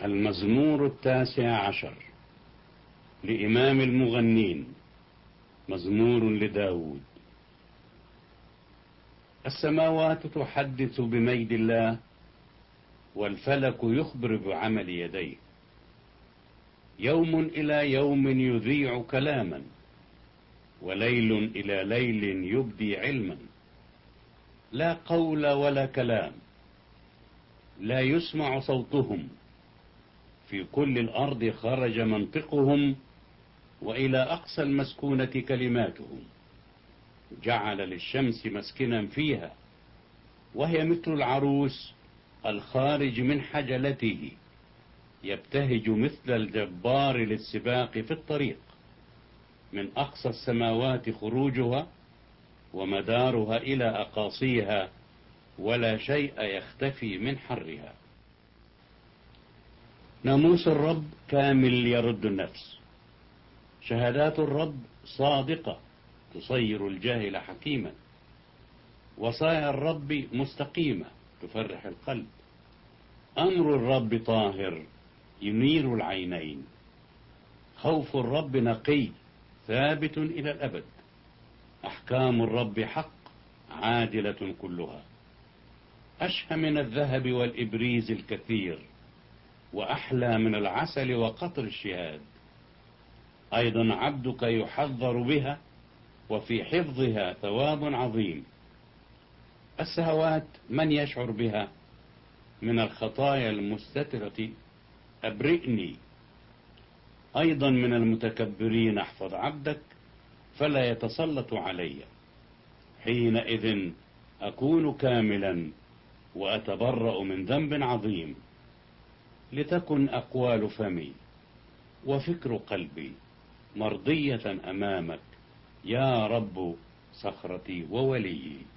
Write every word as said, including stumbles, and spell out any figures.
المزمور التاسع عشر لإمام المغنين، مزمور لداود. السماوات تحدث بمجد الله، والفلك يخبر بعمل يديه. يوم إلى يوم يذيع كلاما، وليل إلى ليل يبدي علما. لا قول ولا كلام، لا يسمع صوتهم. في كل الأرض خرج منطقهم، وإلى أقصى المسكونة كلماتهم. جعل للشمس مسكنا فيها، وهي مثل العروس الخارج من حجلته. يبتهج مثل الجبار للسباق في الطريق. من أقصى السماوات خروجها، ومدارها إلى أقاصيها، ولا شيء يختفي من حرها. ناموس الرب كامل يرد النفس. شهادات الرب صادقة تصير الجاهل حكيما. وصايا الرب مستقيمة تفرح القلب. أمر الرب طاهر ينير العينين. خوف الرب نقي ثابت إلى الأبد. أحكام الرب حق عادلة كلها. أشهى من الذهب والإبريز الكثير، وأحلى من العسل وقطر الشهاد. أيضا عبدك يحذر بها، وفي حفظها ثواب عظيم. السهوات من يشعر بها؟ من الخطايا المستترة أبرئني. أيضا من المتكبرين احفظ عبدك، فلا يتسلط علي. حينئذ أكون كاملا، وأتبرأ من ذنب عظيم. لتكن أقوال فمي وفكر قلبي مرضية أمامك، يا رب صخرتي ووليي.